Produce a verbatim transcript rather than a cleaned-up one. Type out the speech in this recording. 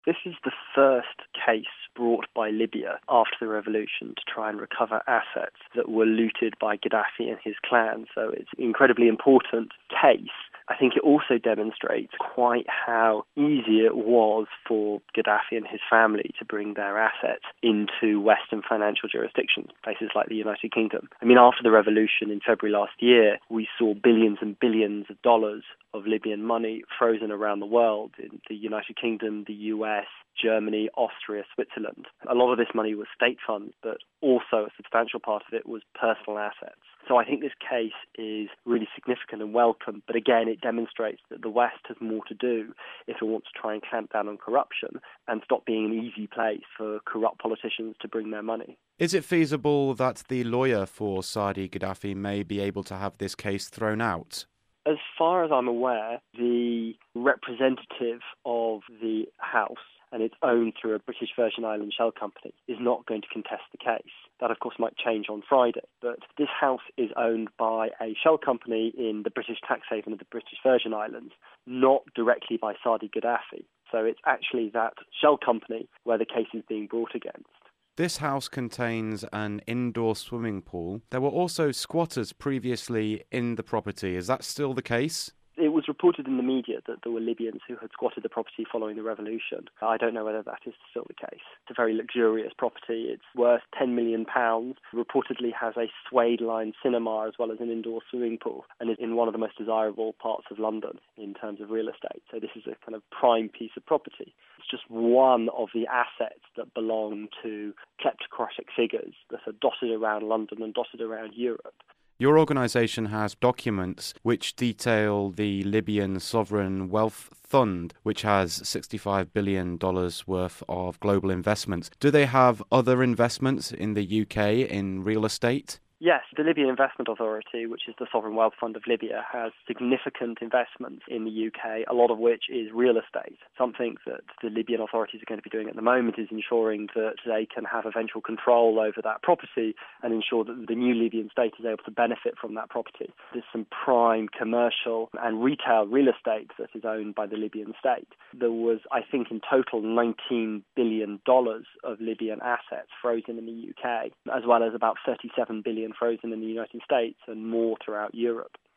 This is the first case brought by Libya after the revolution to try and recover assets that were looted by Gaddafi and his clan. So it's an incredibly important case. I think it also demonstrates quite how easy it was for Gaddafi and his family to bring their assets into Western financial jurisdictions, places like the United Kingdom. I mean, after the revolution in February last year, we saw billions and billions of dollars of Libyan money frozen around the world in the United Kingdom, the U S, Germany, Austria, Switzerland. A lot of this money was state funds, but also a substantial part of it was personal assets. So I think this case is really significant and welcome, but again, it demonstrates that the West has more to do if it wants to try and clamp down on corruption and stop being an easy place for corrupt politicians to bring their money. Is it feasible that the lawyer for Saadi Gaddafi may be able to have this case thrown out? As far as I'm aware, the representative of the House, and it's owned through a British Virgin Islands shell company, is not going to contest the case. That, of course, might change on Friday, but this house is owned by a shell company in the British tax haven of the British Virgin Islands, not directly by Saadi Gaddafi. So it's actually that shell company where the case is being brought against. This house contains an indoor swimming pool. There were also squatters previously in the property. Is that still the case? It was reported in the media that there were Libyans who had squatted the property following the revolution. I don't know whether that is still the case. It's a very luxurious property. It's worth ten million pounds, reportedly has a suede-lined cinema as well as an indoor swimming pool, and is in one of the most desirable parts of London in terms of real estate. So this is a kind of prime piece of property. It's just one of the assets that belong to kleptocratic figures that are dotted around London and dotted around Europe. Your organisation has documents which detail the Libyan Sovereign Wealth Fund, which has sixty-five billion dollars worth of global investments. Do they have other investments in the U K in real estate? Yes, the Libyan Investment Authority, which is the Sovereign Wealth Fund of Libya, has significant investments in the U K, a lot of which is real estate. Something that the Libyan authorities are going to be doing at the moment is ensuring that they can have eventual control over that property and ensure that the new Libyan state is able to benefit from that property. There's some prime commercial and retail real estate that is owned by the Libyan state. There was, I think, in total nineteen billion dollars of Libyan assets frozen in the U K, as well as about thirty-seven billion dollars frozen in the United States and more throughout Europe.